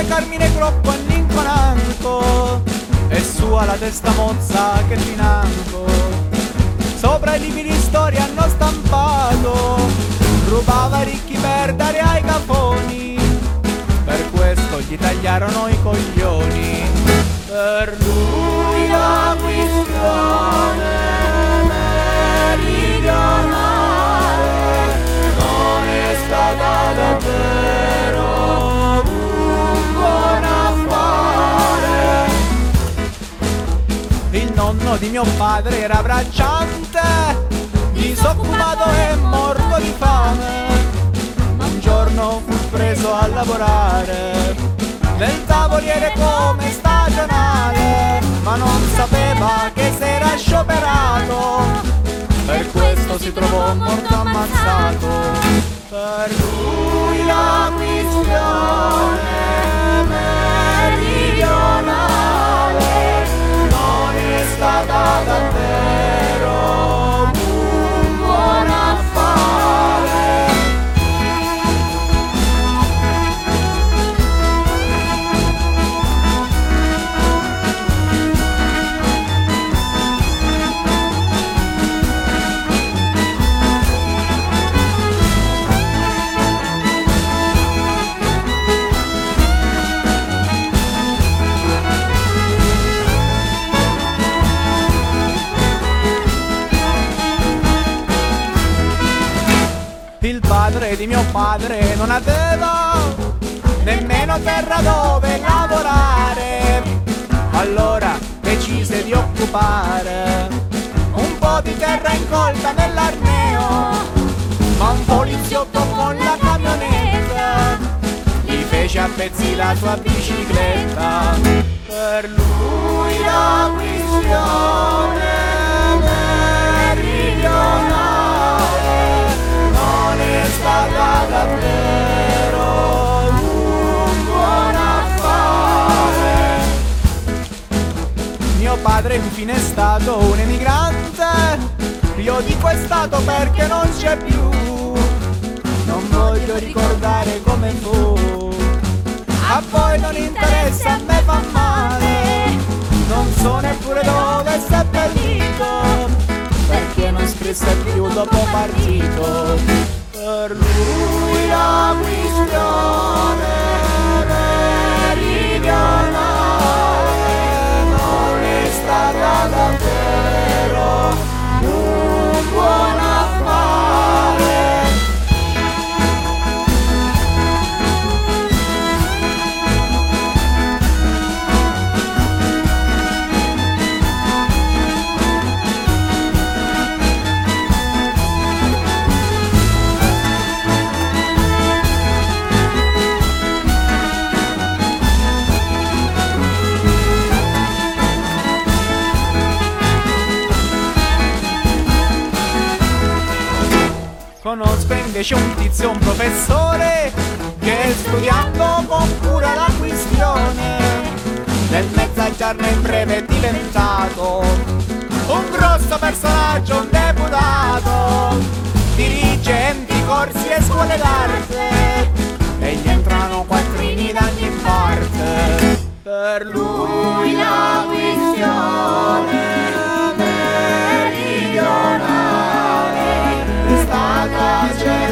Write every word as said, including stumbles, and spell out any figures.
Carmine troppo all'inconanco e sua la testa mozza che financo. Sopra i libri di storia hanno stampato, rubava ricchi per dare ai cafoni, per questo gli tagliarono i coglioni. Per lui la questione meridionale non è stata davvero un buon affare. Il nonno di mio padre era bracciante, disoccupato e morto di fame. Un giorno fu preso a lavorare nel tavoliere come stagionale, ma non sapeva che s'era scioperato, per questo si trovò morto ammazzato. Per lui la questione meridionale non è stata davvero un buon affare. Il padre di mio padre non aveva nemmeno terra dove lavorare, allora decise di occupare un po' di terra incolta nell'Arneo, ma un poliziotto con la camionetta gli fece a pezzi la sua bicicletta. Per lui la questione meridionale non è stata davvero un buon affare. Mio padre infine è stato un emigrante, io dico è stato perché non c'è più, non voglio ricordare come fu. A voi non interessa, a me fa male, non so neppure dove è seppellito, perché non scrisse più dopo partito. Per lui la questione meridionale non è stata davvero un buon affare. Conosco invece un tizio, un professore, che studiando con cura la questione del mezzogiorno in breve è diventato un grosso personaggio, un deputato, dirige enti, corsi e scuole d'arte e gli entrano quattrini da ogni parte. Per lui la questione meridionale è stata